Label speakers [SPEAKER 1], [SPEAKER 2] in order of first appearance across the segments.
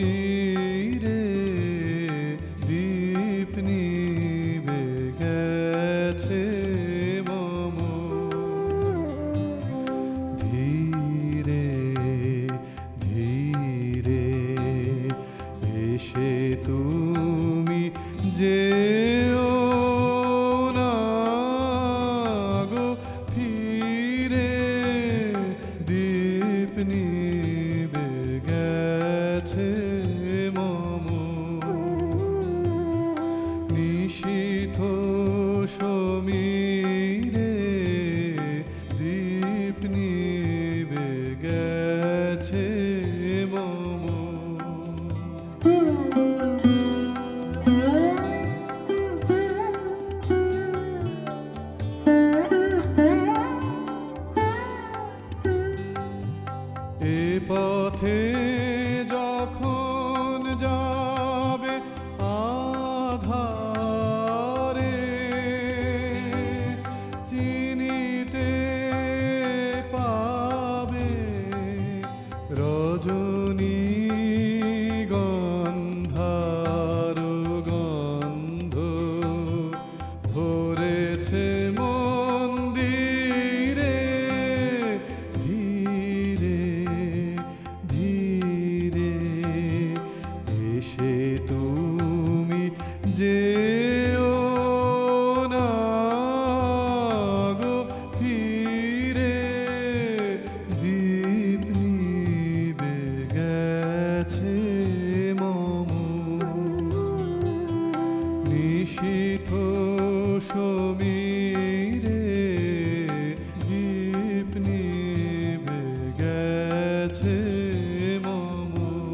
[SPEAKER 1] সমীরে দীপ নিবে গেছে মম। ধীরে ধীরে এসে তুমি যেও না গো ফিরে, দীপ নিবে গেছে মম। নিশীথ সমীরে দীপ নিবে গেছে মম। এ পথে যখন যাবে আধারে, চিনিতে পাবে রজনী গন্ধার গন্ধ ভরেছে মন্দিরে। ধীরে ধীরে এসে তুমি যেও না গো ফিরে, দীপ নিবে গেছে মম। নিশীথ সমীরে দীপ নিবে গেছে মম।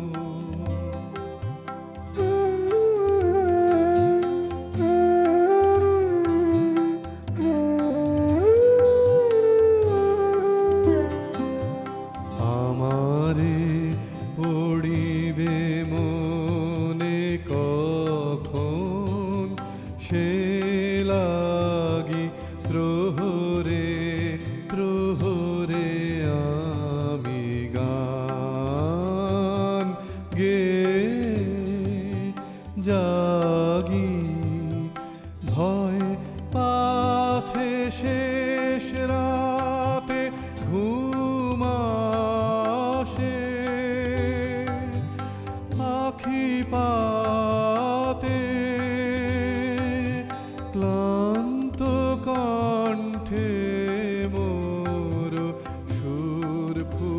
[SPEAKER 1] আমারে পড়িবে মনে কখন, সে লাগি প্রহরে প্রহরে আমি গান গেয়ে জাগি। ভয় পাছে শেষ রাতে ঘুম আসে, আখি পাতে ক্লান্ত কণ্ঠে মোর সুর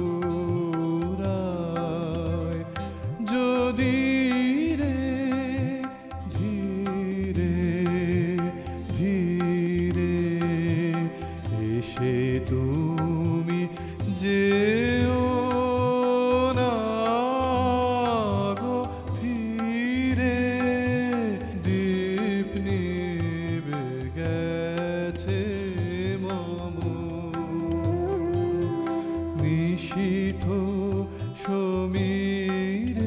[SPEAKER 1] ফুরায়। যদি রে ধীরে ধীরে এসে তুমি যেও না গো ফিরে, দীপ নিবে গেছে মম। নিশীথ সমীরে